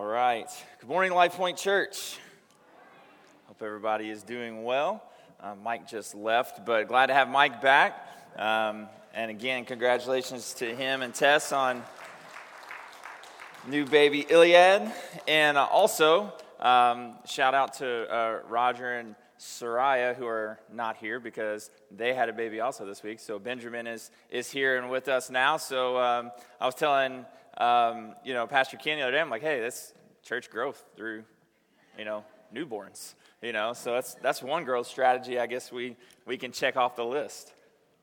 right. Good morning, Life Point Church. Hope everybody is doing well. Mike just left, but glad to have Mike back. And again, congratulations to him and Tess on new baby Iliad. And also, shout out to Roger and Soraya, who are not here because they had a baby also this week. So Benjamin is here and with us now. So I was telling Pastor Ken the other day, I'm like, hey, this church growth through, newborns, so that's one growth strategy I guess we can check off the list.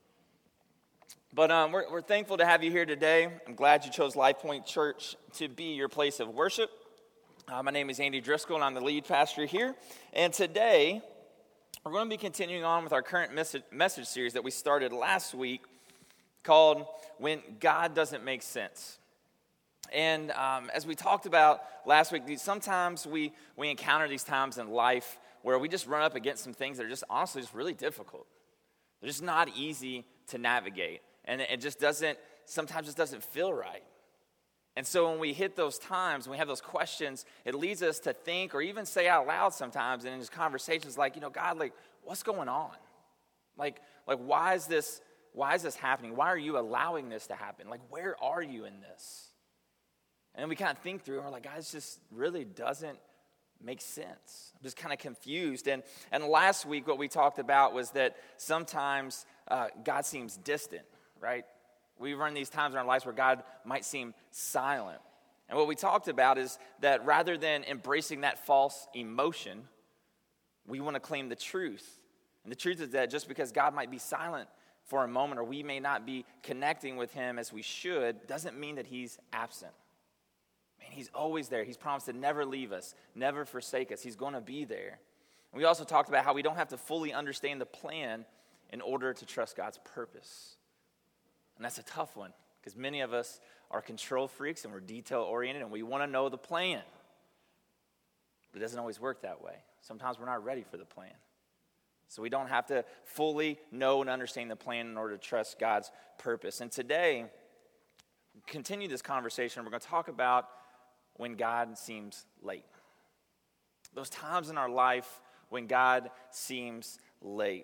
But we're thankful to have you here today. I'm glad you chose Life Point Church to be your place of worship. My name is Andy Driscoll, and I'm the lead pastor here. And today, we're going to be continuing on with our current message series that we started last week called When God Doesn't Make Sense. And as we talked about last week, sometimes we encounter these times in life where we just run up against some things that are just honestly just really difficult. They're just not easy to navigate. And it just sometimes doesn't feel right. And so when we hit those times, when we have those questions, it leads us to think or even say out loud sometimes and in these conversations like, God, like, what's going on? Like why is this happening? Why are you allowing this to happen? Like, where are you in this? And then we kind of think through and we're like, guys, this really doesn't make sense. I'm just kind of confused. And last week what we talked about was that sometimes God seems distant, right? We run these times in our lives where God might seem silent. And what we talked about is that rather than embracing that false emotion, we want to claim the truth. And the truth is that just because God might be silent for a moment or we may not be connecting with him as we should, doesn't mean that he's absent. Man, he's always there. He's promised to never leave us, never forsake us. He's going to be there. And we also talked about how we don't have to fully understand the plan in order to trust God's purpose. And that's a tough one because many of us are control freaks and we're detail-oriented and we want to know the plan. But it doesn't always work that way. Sometimes we're not ready for the plan. So we don't have to fully know and understand the plan in order to trust God's purpose. And today, we continue this conversation. We're going to talk about when God seems late. Those times in our life when God seems late.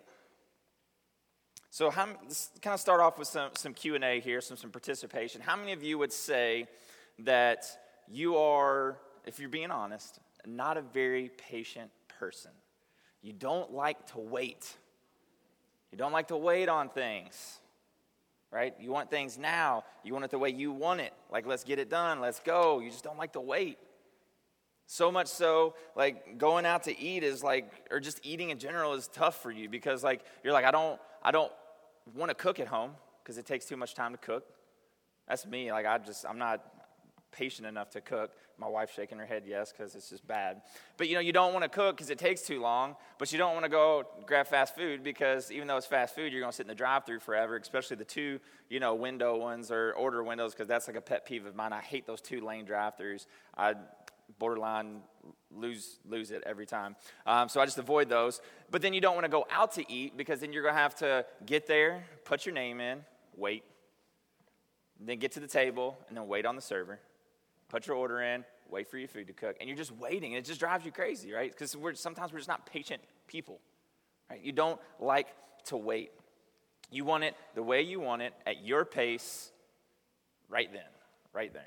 So let's kind of start off with some Q&A here, some participation. How many of you would say that you are, if you're being honest, not a very patient person? You don't like to wait. You don't like to wait on things, right? You want things now. You want it the way you want it. Like, let's get it done. Let's go. You just don't like to wait. So much so, like, going out to eat is like, or just eating in general is tough for you because, like, you're like, I don't want to cook at home because it takes too much time to cook. That's me. Like, I'm not patient enough to cook. My wife's shaking her head yes because it's just bad. But, you don't want to cook because it takes too long, but you don't want to go grab fast food because even though it's fast food, you're going to sit in the drive-thru forever, especially the two, window ones or order windows because that's like a pet peeve of mine. I hate those 2-lane drive-thrus. I borderline lose it every time. So I just avoid those. But then you don't want to go out to eat because then you're going to have to get there, put your name in, wait, then get to the table, and then wait on the server. Put your order in, wait for your food to cook, and you're just waiting, and it just drives you crazy, right? Because sometimes we're just not patient people, right? You don't like to wait. You want it the way you want it, at your pace, right then, right there.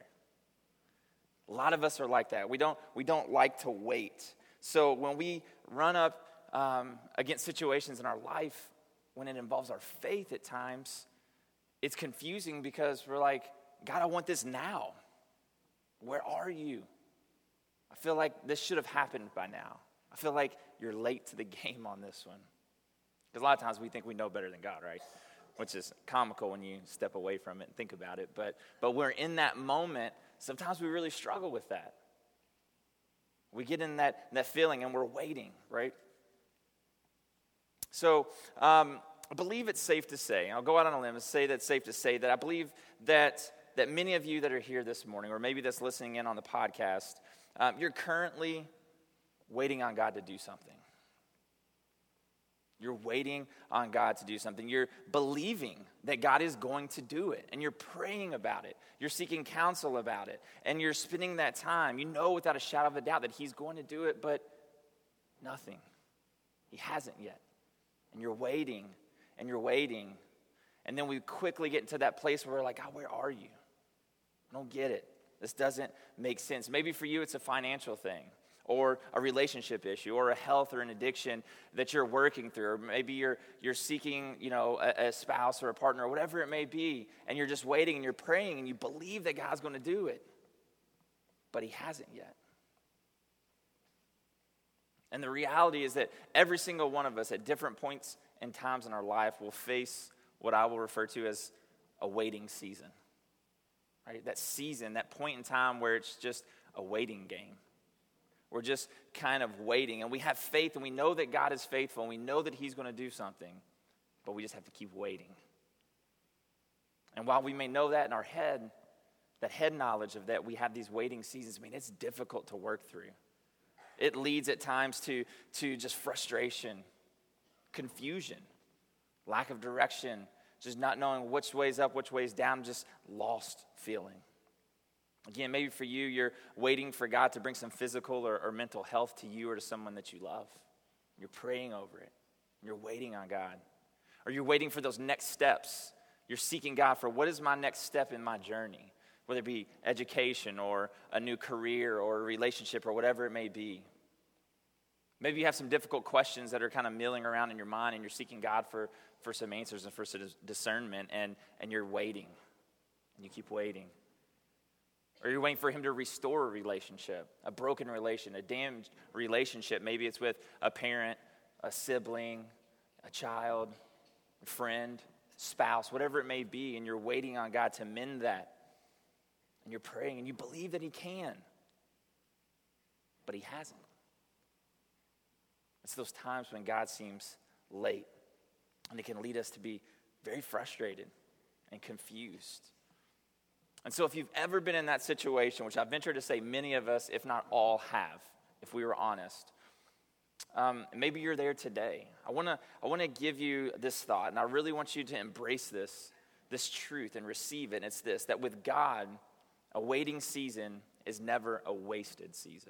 A lot of us are like that. We don't like to wait. So when we run up against situations in our life, when it involves our faith at times, it's confusing because we're like, God, I want this now. Where are you? I feel like this should have happened by now. I feel like you're late to the game on this one. Because a lot of times we think we know better than God, right? Which is comical when you step away from it and think about it. But we're in that moment. Sometimes we really struggle with that. We get in that feeling and we're waiting, right? So I believe it's safe to say, I'll go out on a limb and say that it's safe to say that I believe that many of you that are here this morning, or maybe that's listening in on the podcast, you're currently waiting on God to do something. You're waiting on God to do something. You're believing that God is going to do it. And you're praying about it. You're seeking counsel about it. And you're spending that time. You know without a shadow of a doubt that he's going to do it, but nothing. He hasn't yet. And you're waiting, and you're waiting. And then we quickly get into that place where we're like, God, where are you? I don't get it. This doesn't make sense. Maybe for you it's a financial thing, or a relationship issue, or a health or an addiction that you're working through, or maybe you're seeking, a spouse or a partner, or whatever it may be, and you're just waiting and you're praying and you believe that God's going to do it, but he hasn't yet. And the reality is that every single one of us at different points and times in our life will face what I will refer to as a waiting season. Right? That season, that point in time where it's just a waiting game. We're just kind of waiting, and we have faith, and we know that God is faithful, and we know that he's going to do something, but we just have to keep waiting. And while we may know that in our head, that head knowledge of that, we have these waiting seasons, it's difficult to work through. It leads at times to just frustration, confusion, lack of direction, just not knowing which way's up, which way's down, just lost feeling. Again, maybe for you, you're waiting for God to bring some physical or mental health to you or to someone that you love. You're praying over it. You're waiting on God. Or you're waiting for those next steps. You're seeking God for what is my next step in my journey, whether it be education or a new career or a relationship or whatever it may be. Maybe you have some difficult questions that are kind of milling around in your mind, and you're seeking God for some answers and for some discernment, and you're waiting. And you keep waiting. Or you're waiting for him to restore a relationship, a broken relation, a damaged relationship. Maybe it's with a parent, a sibling, a child, a friend, spouse, whatever it may be, and you're waiting on God to mend that. And you're praying, and you believe that he can, but he hasn't. It's those times when God seems late, and it can lead us to be very frustrated and confused. And so if you've ever been in that situation, which I venture to say many of us, if not all, have, if we were honest, maybe you're there today. I want to give you this thought, and I really want you to embrace this truth and receive it. And it's this, that with God, a waiting season is never a wasted season.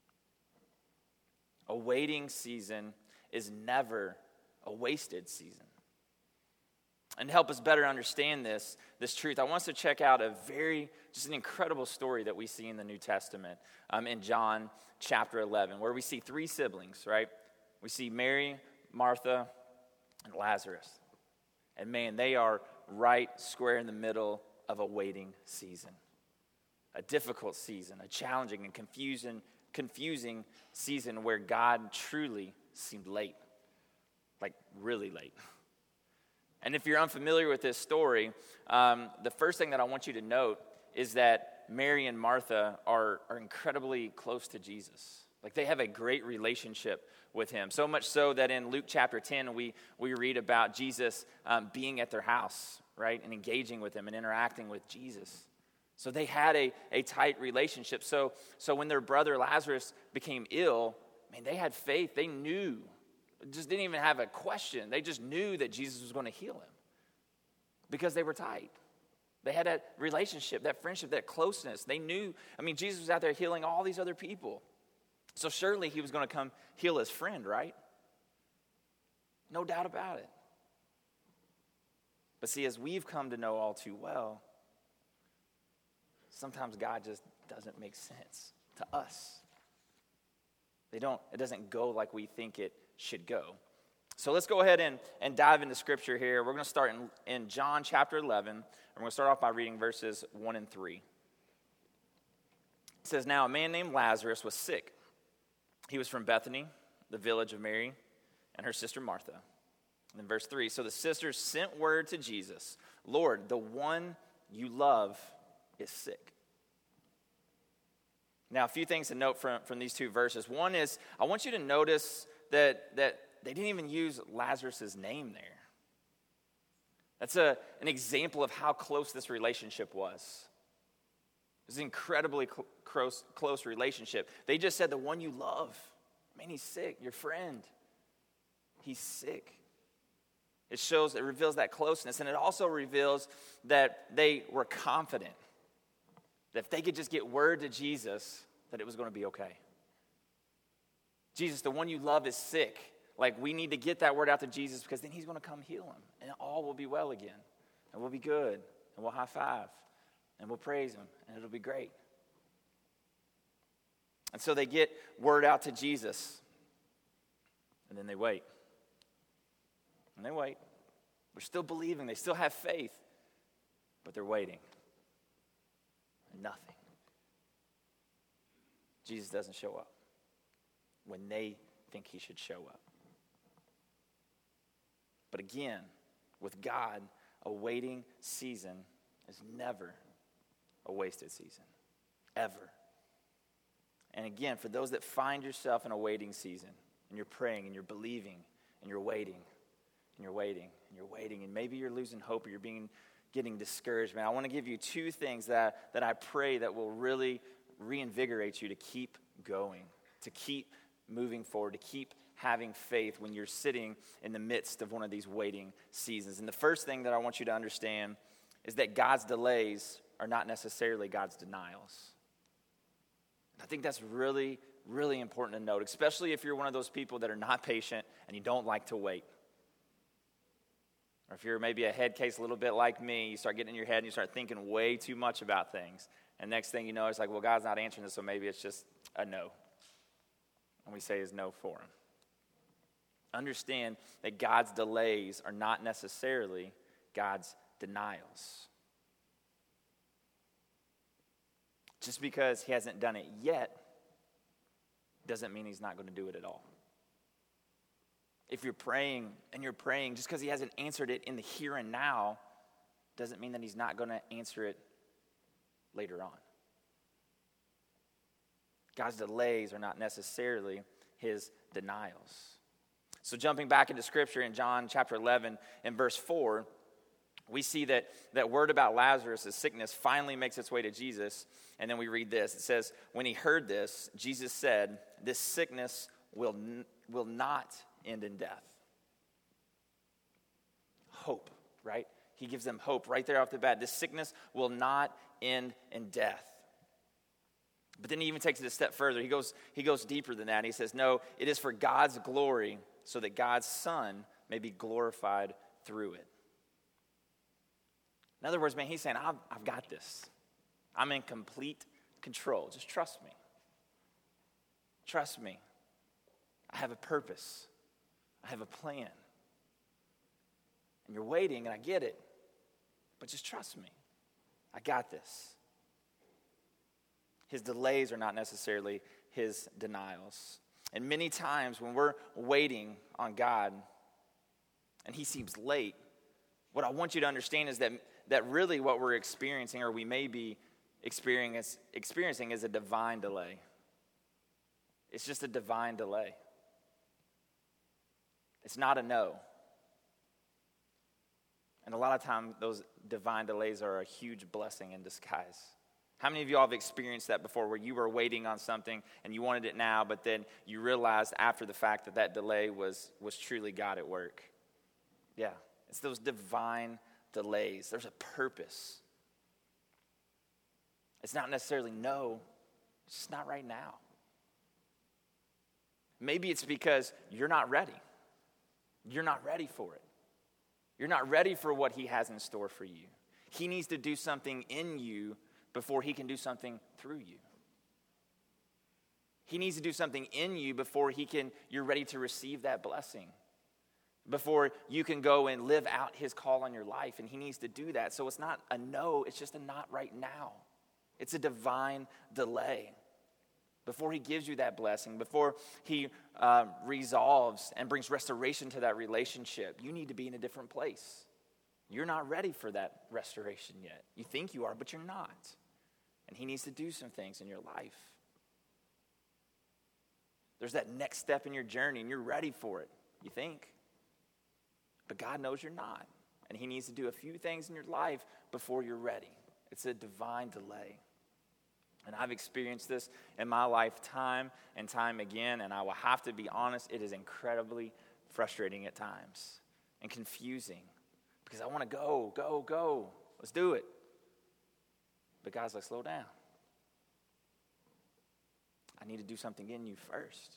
A waiting season is never a wasted season. And to help us better understand this truth, I want us to check out just an incredible story that we see in the New Testament in John chapter 11, where we see three siblings, right? We see Mary, Martha, and Lazarus. And man, they are right square in the middle of a waiting season. A difficult season, a challenging and confusing season where God truly seemed late, like really late. And if you're unfamiliar with this story, the first thing that I want you to note is that Mary and Martha are incredibly close to Jesus. Like they have a great relationship with him. So much so that in Luke chapter 10, we read about Jesus being at their house, right? And engaging with him and interacting with Jesus. So they had a tight relationship. So when their brother Lazarus became ill, they had faith. They knew. Just didn't even have a question. They just knew that Jesus was going to heal him because they were tight. They had that relationship, that friendship, that closeness. They knew, Jesus was out there healing all these other people. So surely he was going to come heal his friend, right? No doubt about it. But see, as we've come to know all too well, sometimes God just doesn't make sense to us. It doesn't go like we think it should go. So let's go ahead and dive into scripture here. We're going to start in John chapter 11. And we're going to start off by reading verses 1 and 3. It says, "Now a man named Lazarus was sick. He was from Bethany, the village of Mary, and her sister Martha." And then verse 3, "So the sisters sent word to Jesus, 'Lord, the one you love is sick.'" Now, a few things to note from these two verses. One is, I want you to notice that they didn't even use Lazarus' name there. That's an example of how close this relationship was. It was an incredibly close relationship. They just said, the one you love. He's sick. Your friend. He's sick. It reveals that closeness, and it also reveals that they were confident that if they could just get word to Jesus, that it was going to be okay. Jesus, the one you love is sick. Like, we need to get that word out to Jesus because then he's going to come heal him, and all will be well again, and we'll be good, and we'll high five, and we'll praise him, and it'll be great. And so they get word out to Jesus, and then they wait. And they wait. They're still believing. They still have faith. But they're waiting. And nothing. Jesus doesn't show up when they think he should show up. But again, with God, a waiting season is never a wasted season. Ever. And again, for those that find yourself in a waiting season, and you're praying, and you're believing, and you're waiting, and you're waiting, and you're waiting, and maybe you're losing hope or you're getting discouraged, man, I want to give you 2 things that I pray that will really reinvigorate you to keep going, to keep moving forward, to keep having faith when you're sitting in the midst of one of these waiting seasons. And the first thing that I want you to understand is that God's delays are not necessarily God's denials. I think that's really, really important to note, especially if you're one of those people that are not patient and you don't like to wait. Or if you're maybe a head case a little bit like me, you start getting in your head and you start thinking way too much about things. And next thing you know, it's like, well, God's not answering this, so maybe it's just a no. And we say is no for him. Understand that God's delays are not necessarily God's denials. Just because he hasn't done it yet doesn't mean he's not going to do it at all. If you're praying just because he hasn't answered it in the here and now doesn't mean that he's not going to answer it later on. God's delays are not necessarily his denials. So jumping back into Scripture in John chapter 11 and verse 4, we see that word about Lazarus' sickness finally makes its way to Jesus. And then we read this. It says, when he heard this, Jesus said, this sickness will not end in death. Hope, right? He gives them hope right there off the bat. This sickness will not end in death. But then he even takes it a step further. He goes deeper than that. He says, no, it is for God's glory, so that God's Son may be glorified through it. In other words, man, he's saying, I've got this. I'm in complete control. Just trust me. Trust me. I have a purpose. I have a plan. And you're waiting, and I get it. But just trust me. I got this. His delays are not necessarily his denials. And many times when we're waiting on God and he seems late, what I want you to understand is that really what we're experiencing, or we may be experiencing, is a divine delay. It's just a divine delay. It's not a no. And a lot of times those divine delays are a huge blessing in disguise. How many of you all have experienced that before, where you were waiting on something and you wanted it now, but then you realized after the fact that delay was truly God at work? Yeah, it's those divine delays. There's a purpose. It's not necessarily no, it's just not right now. Maybe it's because you're not ready. You're not ready for it. You're not ready for what he has in store for you. He needs to do something in you before he can do something through you. He needs to do something in you before you're ready to receive that blessing. Before you can go and live out his call on your life. And he needs to do that. So it's not a no, it's just a not right now. It's a divine delay. Before he gives you that blessing, before he resolves and brings restoration to that relationship, you need to be in a different place. You're not ready for that restoration yet. You think you are, but you're not. And he needs to do some things in your life. There's that next step in your journey, and you're ready for it, you think. But God knows you're not. And he needs to do a few things in your life before you're ready. It's a divine delay. And I've experienced this in my life time and time again, and I will have to be honest, it is incredibly frustrating at times. and confusing because I want to go. Let's do it. But God's like, slow down. I need to do something in you first.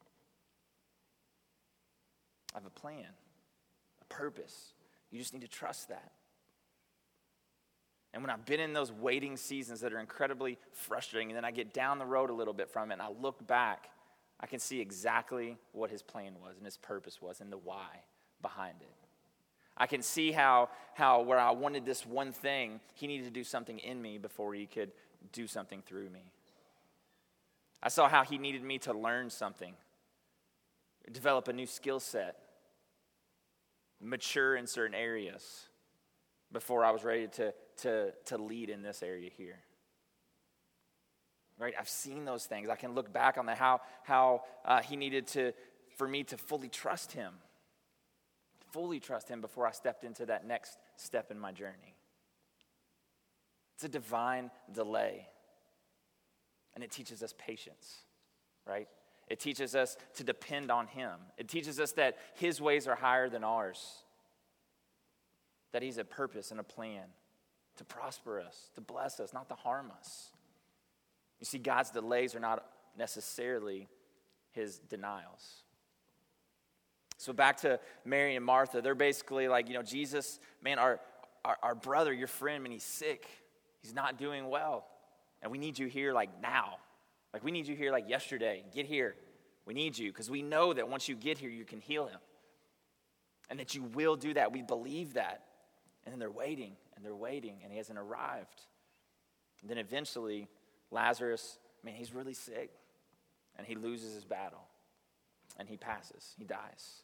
I have a plan, a purpose. You just need to trust that. And when I've been in those waiting seasons that are incredibly frustrating, and then I get down the road a little bit from it, and I look back, I can see exactly what his plan was and his purpose was and the why behind it. I can see how where I wanted this one thing, he needed to do something in me before he could do something through me. I saw how he needed me to learn something, develop a new skill set, mature in certain areas before I was ready to lead in this area here. Right? I've seen those things. I can look back on how he needed for me to fully trust him before I stepped into that next step in my journey. It's a divine delay. And it teaches us patience, right? It teaches us to depend on him. It teaches us that his ways are higher than ours. That he's a purpose and a plan to prosper us, to bless us, not to harm us. You see, God's delays are not necessarily his denials. So back to Mary and Martha, they're basically like, Jesus, man, our brother, your friend, man, he's sick. He's not doing well. And we need you here like now. Like we need you here like yesterday. Get here. We need you because we know that once you get here, you can heal him. And that you will do that. We believe that. And then they're waiting, and he hasn't arrived. And then eventually, Lazarus, man, he's really sick. And he loses his battle. And he passes. He dies.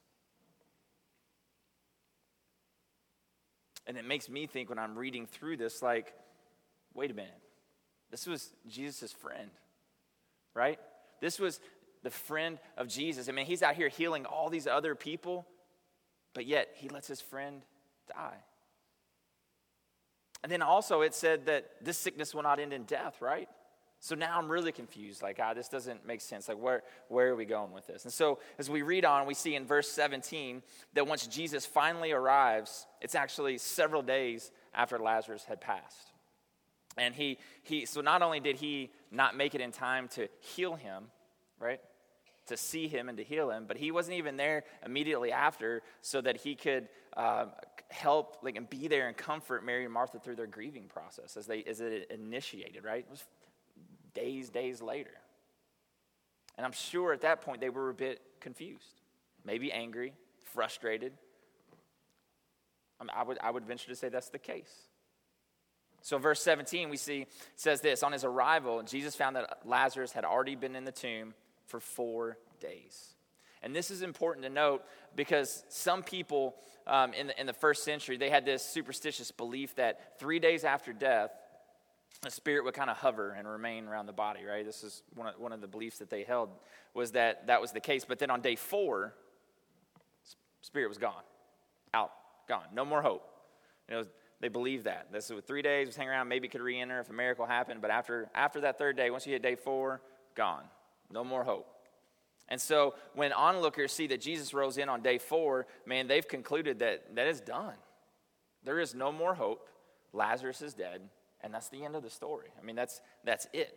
And it makes me think when I'm reading through this, like, wait a minute. This was Jesus' friend, right? This was the friend of Jesus. I mean, he's out here healing all these other people, but yet he lets his friend die. And then also it said that this sickness will not end in death, right? So now I'm really confused. Like, this doesn't make sense. Like, where are we going with this? And so as we read on, we see in verse 17 that once Jesus finally arrives, it's actually several days after Lazarus had passed. And so not only did he not make it in time to heal him, right, to see him and to heal him, but he wasn't even there immediately after so that he could help, like, and be there and comfort Mary and Martha through their grieving process as it initiated, right? It was days later. And I'm sure at that point they were a bit confused, maybe angry, frustrated. I would venture to say that's the case. So verse 17, we see, it says this, on his arrival, Jesus found that Lazarus had already been in the tomb for 4 days. And this is important to note because some people in the first century, they had this superstitious belief that 3 days after death, the spirit would kind of hover and remain around the body, right? This is one of the beliefs that they held, was that was the case. But then on day 4, spirit was gone, out, gone, no more hope. They believed that. This was 3 days, was hanging around, maybe it could re-enter if a miracle happened. But after that third day, once you hit day 4, gone. No more hope. And so when onlookers see that Jesus rose in on day 4, man, they've concluded that it's done. There is no more hope. Lazarus is dead. And that's the end of the story. I mean, that's it.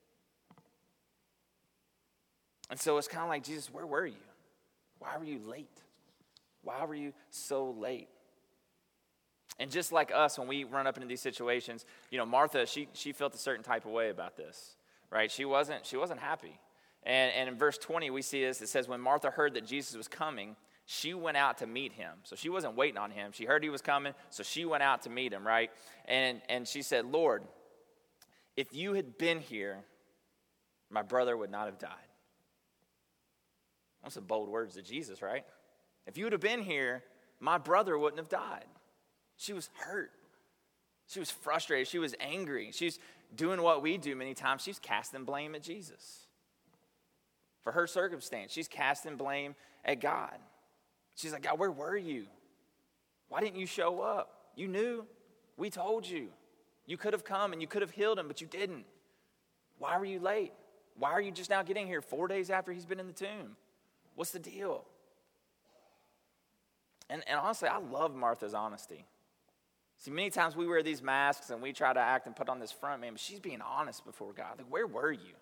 And so it's kind of like, Jesus, where were you? Why were you late? Why were you so late? And just like us, when we run up into these situations, Martha, she felt a certain type of way about this, right? She wasn't happy. And in verse 20, we see this. It says, when Martha heard that Jesus was coming, she went out to meet him. So she wasn't waiting on him. She heard he was coming, so she went out to meet him, right? And she said, Lord, if you had been here, my brother would not have died. That's some bold words to Jesus, right? If you would have been here, my brother wouldn't have died. She was hurt. She was frustrated. She was angry. She's doing what we do many times. She's casting blame at Jesus for her circumstance. She's casting blame at God. She's like, God, where were you? Why didn't you show up? You knew. We told you. You could have come and you could have healed him, but you didn't. Why were you late? Why are you just now getting here 4 days after he's been in the tomb? What's the deal? And honestly, I love Martha's honesty. See, many times we wear these masks and we try to act and put on this front, man, but she's being honest before God. Like, where were you?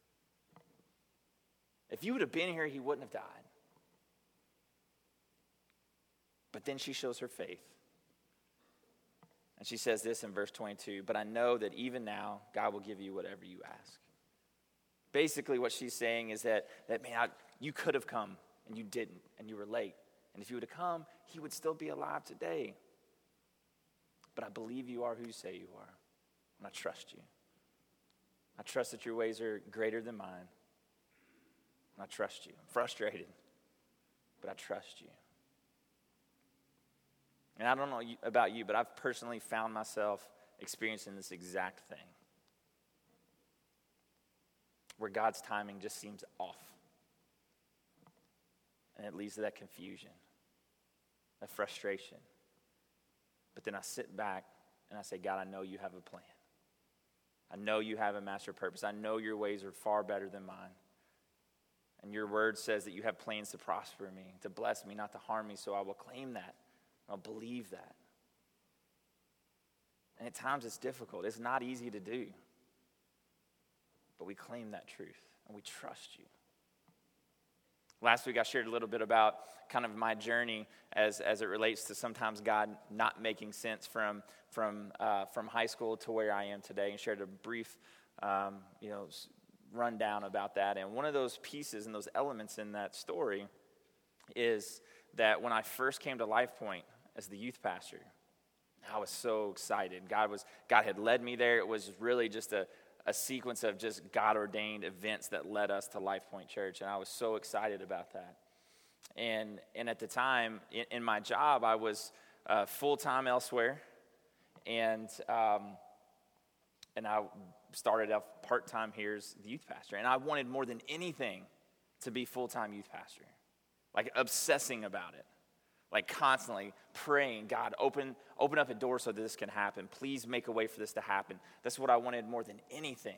If you would have been here, he wouldn't have died. But then she shows her faith. And she says this in verse 22, but I know that even now, God will give you whatever you ask. Basically, what she's saying is that man, you could have come, and you didn't, and you were late. And if you would have come, he would still be alive today. But I believe you are who you say you are, and I trust you. I trust that your ways are greater than mine, and I trust you. I'm frustrated, but I trust you. And I don't know about you, but I've personally found myself experiencing this exact thing, where God's timing just seems off. And it leads to that confusion, that frustration. But then I sit back and I say, God, I know you have a plan. I know you have a master purpose. I know your ways are far better than mine. And your word says that you have plans to prosper me, to bless me, not to harm me. So I will claim that. I'll believe that. And at times it's difficult. It's not easy to do. But we claim that truth and we trust you. Last week I shared a little bit about kind of my journey as it relates to sometimes God not making sense from high school to where I am today, and shared a brief rundown about that. And one of those pieces and those elements in that story is that when I first came to Life Point as the youth pastor, I was so excited. God had led me there. It was really just a sequence of just God-ordained events that led us to Life Point Church, and I was so excited about that. And at the time, in my job, I was full-time elsewhere, and I started off part-time here as the youth pastor, and I wanted more than anything to be full-time youth pastor, like obsessing about it. Like constantly praying, God, open up a door so that this can happen. Please make a way for this to happen. That's what I wanted more than anything.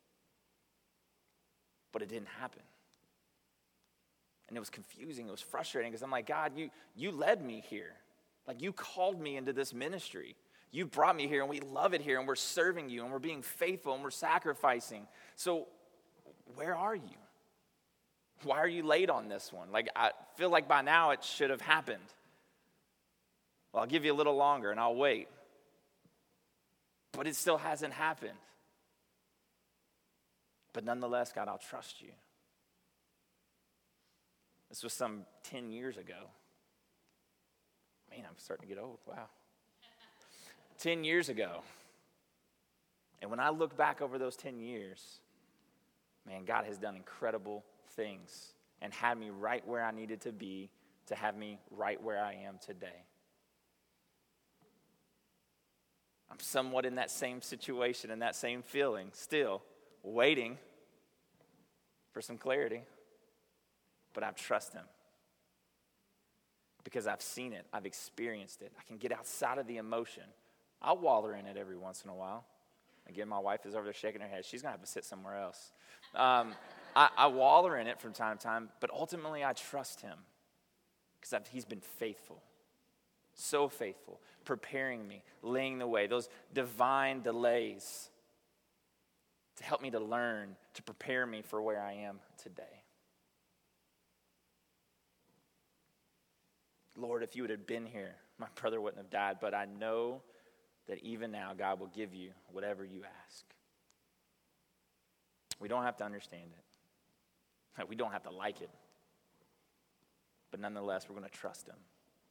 But it didn't happen. And it was confusing. It was frustrating because I'm like, God, you led me here. Like you called me into this ministry. You brought me here and we love it here and we're serving you and we're being faithful and we're sacrificing. So where are you? Why are you late on this one? Like I feel like by now it should have happened. Well, I'll give you a little longer and I'll wait. But it still hasn't happened. But nonetheless, God, I'll trust you. This was some 10 years ago. Man, I'm starting to get old. Wow. 10 years ago. And when I look back over those 10 years, man, God has done incredible things and had me right where I needed to be to have me right where I am today. I'm somewhat in that same situation and that same feeling, still waiting for some clarity, but I trust him because I've seen it, I've experienced it. I can get outside of the emotion. I'll waller in it every once in a while. Again, my wife is over there shaking her head. She's going to have to sit somewhere else. I waller in it from time to time, but ultimately I trust him because he's been faithful. So faithful, preparing me, laying the way, those divine delays to help me to learn, to prepare me for where I am today. Lord, if you would have been here, my brother wouldn't have died, but I know that even now God will give you whatever you ask. We don't have to understand it. We don't have to like it. But nonetheless, we're going to trust him.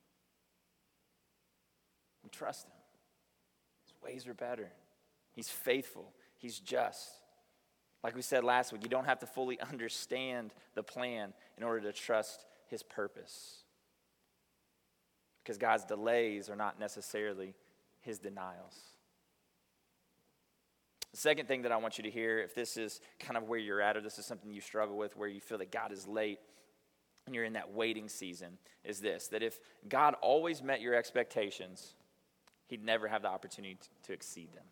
We trust him. His ways are better. He's faithful. He's just. Like we said last week, you don't have to fully understand the plan in order to trust his purpose. Because God's delays are not necessarily his denials. The second thing that I want you to hear, if this is kind of where you're at or this is something you struggle with, where you feel that God is late and you're in that waiting season, is this, that if God always met your expectations, he'd never have the opportunity to exceed them.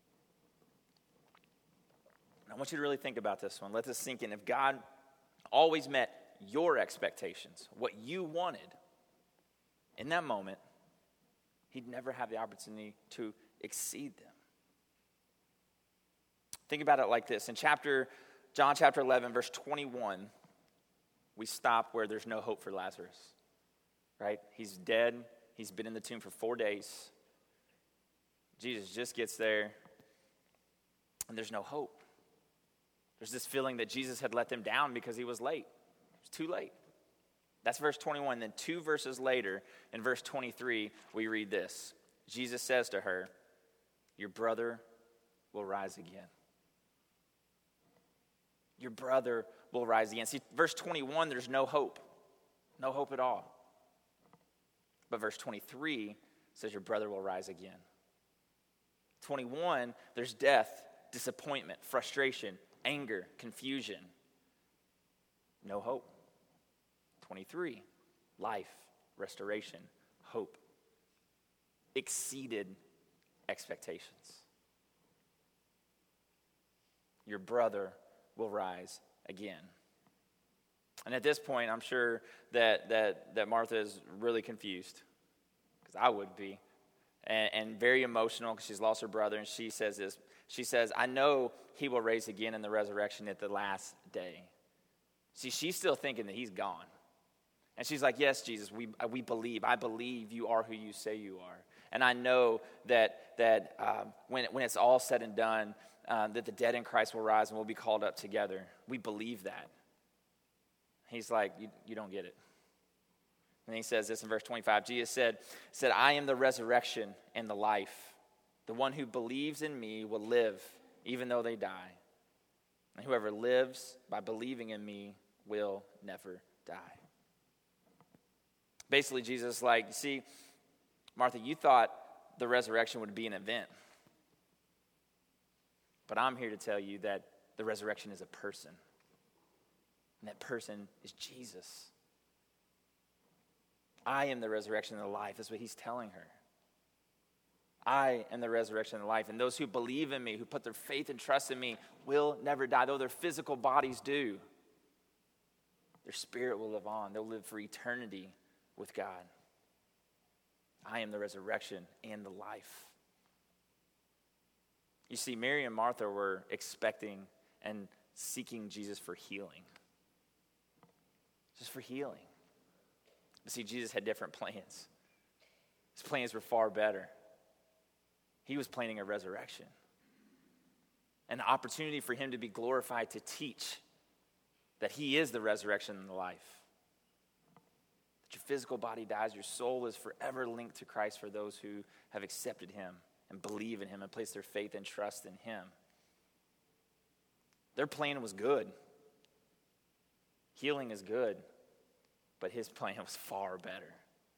And I want you to really think about this one. Let this sink in. If God always met your expectations, what you wanted, in that moment, he'd never have the opportunity to exceed them. Think about it like this. In John chapter 11, verse 21, we stop where there's no hope for Lazarus, right? He's dead. He's been in the tomb for 4 days. Jesus just gets there, and there's no hope. There's this feeling that Jesus had let them down because he was late. It was too late. That's verse 21. Then 2 verses later, in verse 23, we read this. Jesus says to her, "Your brother will rise again." Your brother will rise again. See, verse 21, there's no hope. No hope at all. But verse 23 says your brother will rise again. 21, there's death, disappointment, frustration, anger, confusion. No hope. 23, life, restoration, hope. Exceeded expectations. Your brother will rise again. And at this point, I'm sure that Martha is really confused, because I would be, and very emotional because she's lost her brother. And she says this. She says, "I know he will raise again in the resurrection at the last day." See, she's still thinking that he's gone. And she's like, "Yes, Jesus, we believe. I believe you are who you say you are. And I know that when it's all said and done, that the dead in Christ will rise and we'll be called up together. We believe that." He's like, you don't get it. And he says this in verse 25. Jesus said, "I am the resurrection and the life. The one who believes in me will live even though they die. And whoever lives by believing in me will never die." Basically, Jesus is like, see, Martha, you thought the resurrection would be an event. But I'm here to tell you that the resurrection is a person. And that person is Jesus. I am the resurrection and the life. That's what he's telling her. I am the resurrection and the life. And those who believe in me, who put their faith and trust in me, will never die, though their physical bodies do. Their spirit will live on. They'll live for eternity with God. I am the resurrection and the life. You see, Mary and Martha were expecting and seeking Jesus for healing. Just for healing. But see, Jesus had different plans. His plans were far better. He was planning a resurrection. An opportunity for him to be glorified, to teach that he is the resurrection and the life. That your physical body dies, your soul is forever linked to Christ for those who have accepted him and believe in him and place their faith and trust in him. Their plan was good. Healing is good, but his plan was far better.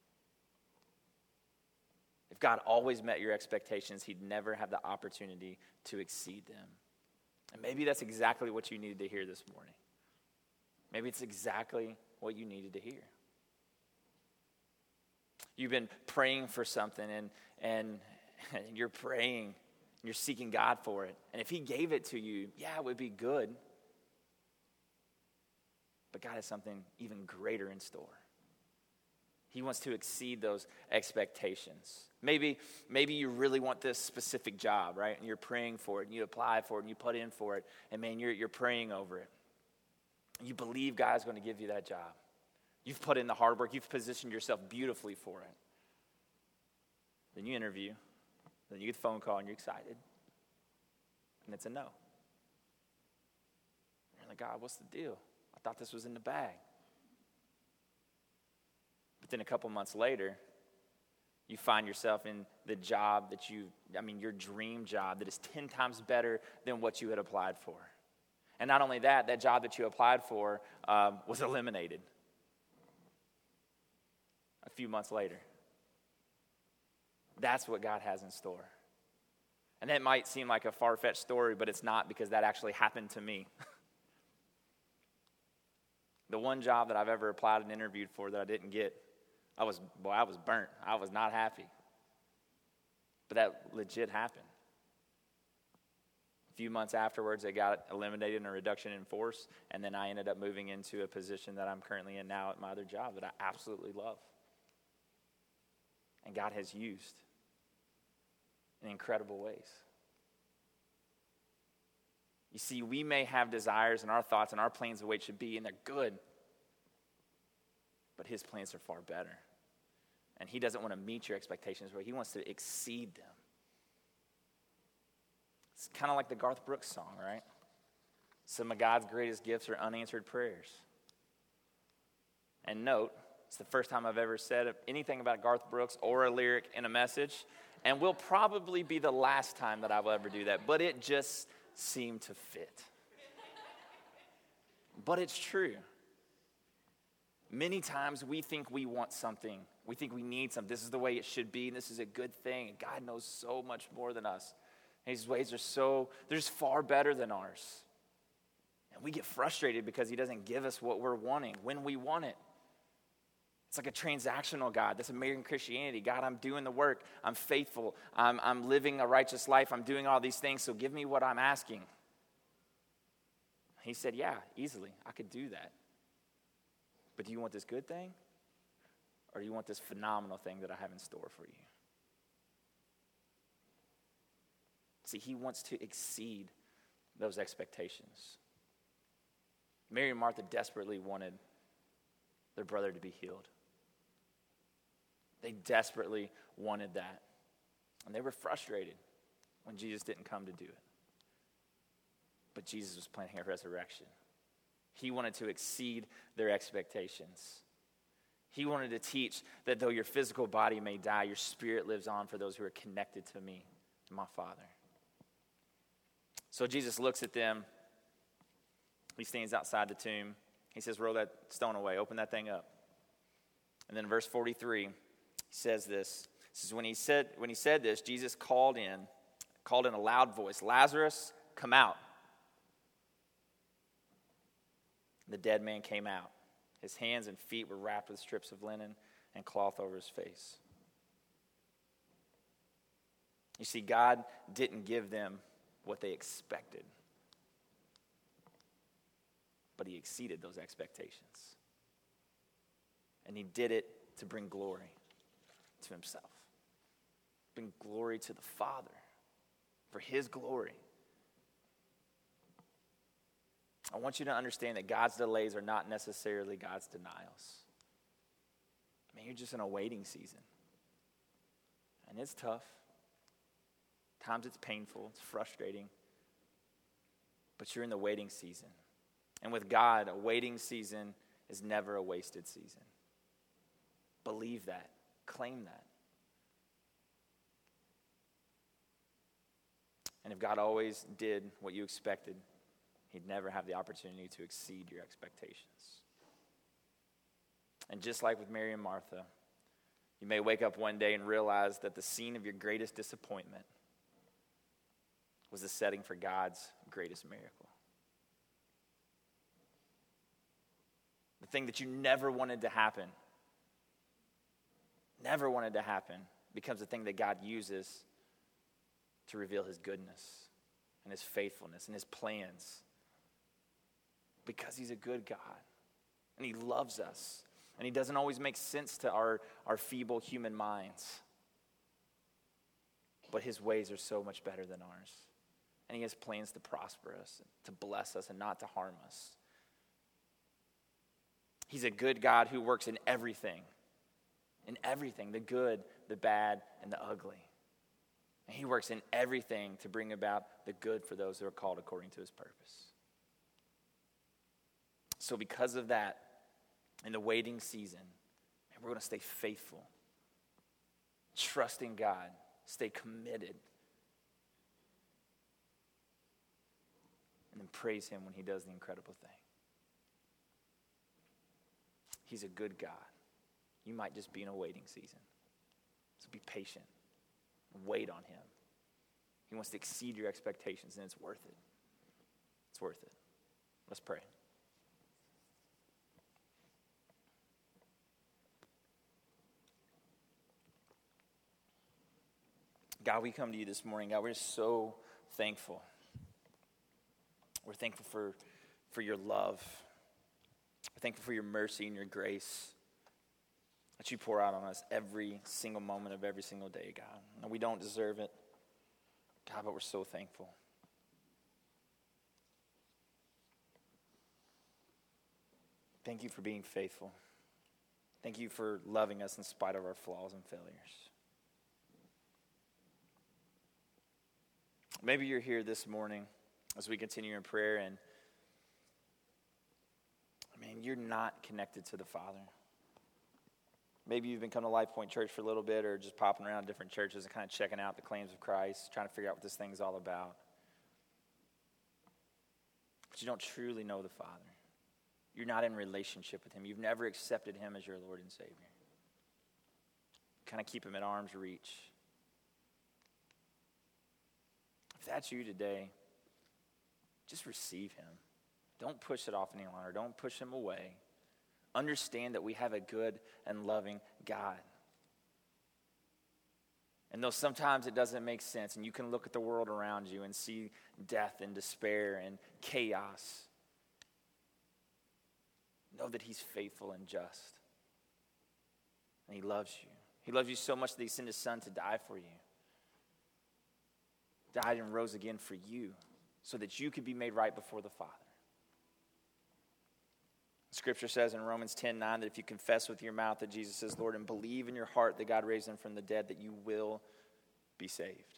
If God always met your expectations, he'd never have the opportunity to exceed them. And maybe that's exactly what you needed to hear this morning. Maybe it's exactly what you needed to hear. You've been praying for something and you're praying, you're seeking God for it. And if he gave it to you, yeah, it would be good. But God has something even greater in store. He wants to exceed those expectations. Maybe you really want this specific job, right? And you're praying for it, and you apply for it, and you put in for it, and man, you're praying over it. You believe God's going to give you that job. You've put in the hard work. You've positioned yourself beautifully for it. Then you interview. Then you get the phone call, and you're excited. And it's a no. You're like, God, what's the deal? I thought this was in the bag. But then a couple months later, you find yourself in the job that your dream job that is 10 times better than what you had applied for. And not only that, that job that you applied for was eliminated a few months later. That's what God has in store. And that might seem like a far-fetched story, but it's not, because that actually happened to me. The one job that I've ever applied and interviewed for that I didn't get, I was burnt. I was not happy. But that legit happened. A few months afterwards, it got eliminated in a reduction in force, and then I ended up moving into a position that I'm currently in now at my other job that I absolutely love. God has used in incredible ways. You see, we may have desires and our thoughts and our plans of the way it should be, and they're good. But his plans are far better. And he doesn't want to meet your expectations, but he wants to exceed them. It's kind of like the Garth Brooks song, right? Some of God's greatest gifts are unanswered prayers. And note, it's the first time I've ever said anything about Garth Brooks or a lyric in a message, and will probably be the last time that I will ever do that, but it just seemed to fit. But it's true. Many times we think we want something. We think we need something. This is the way it should be, and this is a good thing. And God knows so much more than us. His ways are they're just far better than ours. And we get frustrated because he doesn't give us what we're wanting when we want it. It's like a transactional God. That's American Christianity. God, I'm doing the work. I'm faithful. I'm living a righteous life. I'm doing all these things, so give me what I'm asking. He said, yeah, easily. I could do that. But do you want this good thing? Or do you want this phenomenal thing that I have in store for you? See, he wants to exceed those expectations. Mary and Martha desperately wanted their brother to be healed. They desperately wanted that. And they were frustrated when Jesus didn't come to do it. But Jesus was planning a resurrection. He wanted to exceed their expectations. He wanted to teach that though your physical body may die, your spirit lives on for those who are connected to me, to my Father. So Jesus looks at them. He stands outside the tomb. He says, roll that stone away. Open that thing up. And then in verse 43, he says this. This is when he said this, Jesus called in a loud voice, Lazarus, come out. The dead man came out. His hands and feet were wrapped with strips of linen and cloth over his face. You see, God didn't give them what they expected, but he exceeded those expectations. And he did it to bring glory to himself, bring glory to the Father for his glory. I want you to understand that God's delays are not necessarily God's denials. I mean, you're just in a waiting season. And it's tough. Times it's painful, it's frustrating. But you're in the waiting season. And with God, a waiting season is never a wasted season. Believe that. Claim that. And if God always did what you expected, he'd never have the opportunity to exceed your expectations. And just like with Mary and Martha, you may wake up one day and realize that the scene of your greatest disappointment was the setting for God's greatest miracle. The thing that you never wanted to happen, becomes the thing that God uses to reveal his goodness and his faithfulness and his plans. Because he's a good God, and he loves us, and he doesn't always make sense to our feeble human minds. But his ways are so much better than ours, and he has plans to prosper us, to bless us, and not to harm us. He's a good God who works in everything, the good, the bad, and the ugly. And he works in everything to bring about the good for those who are called according to his purpose. So because of that, in the waiting season, we're going to stay faithful, trust in God, stay committed, and then praise him when he does the incredible thing. He's a good God. You might just be in a waiting season. So be patient and wait on him. He wants to exceed your expectations, and it's worth it. It's worth it. Let's pray. God, we come to you this morning. God, we're so thankful. We're thankful for your love. We're thankful for your mercy and your grace. that you pour out on us every single moment of every single day, God. And we don't deserve it, God, but we're so thankful. Thank you for being faithful. Thank you for loving us in spite of our flaws and failures. Maybe you're here this morning as we continue in prayer and, you're not connected to the Father. Maybe you've been coming to Life Point Church for a little bit or just popping around different churches and kind of checking out the claims of Christ, trying to figure out what this thing's all about. But you don't truly know the Father. You're not in relationship with him. You've never accepted him as your Lord and Savior. Kind of keep him at arm's reach. If that's you today, just receive him. Don't push it off any longer. Don't push him away. Understand that we have a good and loving God. And though sometimes it doesn't make sense, and you can look at the world around you and see death and despair and chaos, know that he's faithful and just. And he loves you. He loves you so much that he sent his son to die for you. Died and rose again for you so that you could be made right before the Father. Scripture says in Romans 10:9 that if you confess with your mouth that Jesus is Lord and believe in your heart that God raised him from the dead, that you will be saved.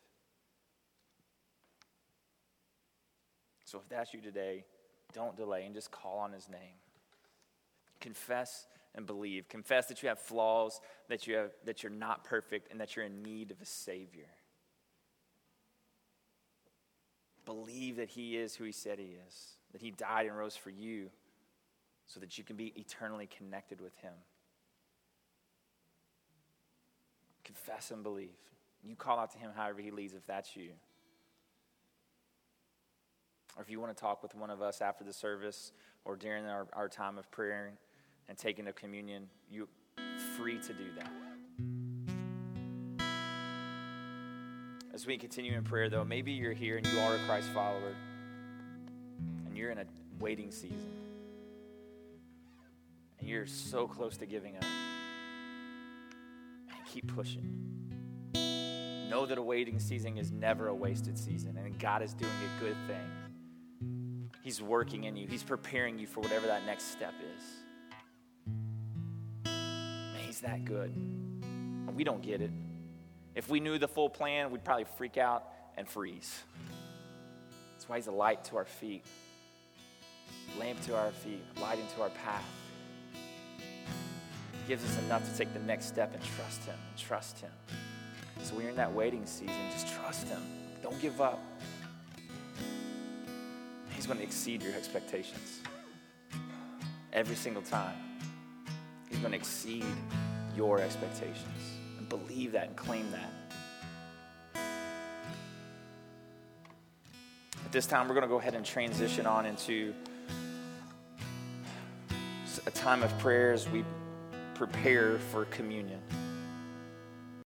So if that's you today, don't delay and just call on his name. Confess and believe. Confess that you have flaws, that you're not perfect, and that you're in need of a Savior. Believe that he is who he said he is, that he died and rose for you so that you can be eternally connected with him. Confess and believe. You call out to him however he leads, if that's you. Or if you want to talk with one of us after the service or during our time of prayer and taking the communion, you're free to do that. As we continue in prayer, though, maybe you're here and you are a Christ follower and you're in a waiting season and you're so close to giving up. And keep pushing. Know that a waiting season is never a wasted season, and God is doing a good thing. He's working in you. He's preparing you for whatever that next step is. Man, he's that good. We don't get it. If we knew the full plan, we'd probably freak out and freeze. That's why he's a light to our feet, lamp to our feet, light into our path. He gives us enough to take the next step and trust him. So when you're in that waiting season, just trust him. Don't give up. He's going to exceed your expectations. Every single time. He's going to exceed your expectations. And believe that and claim that. At this time, we're going to go ahead and transition on into a time of prayer as we prepare for communion.